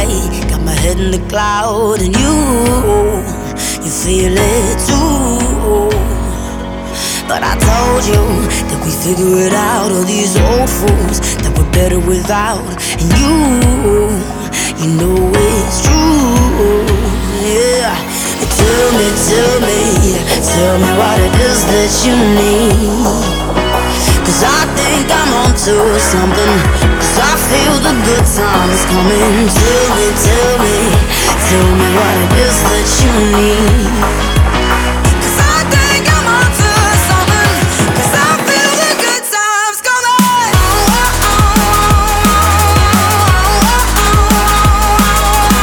got my head in the cloud, and you feel it too. But I told you that we figure it out, all these old fools that we're better without. And you know it's true, yeah. Tell me what it is that you need. 'Cause I think I'm onto something, 'cause I feel the good times coming. Tell me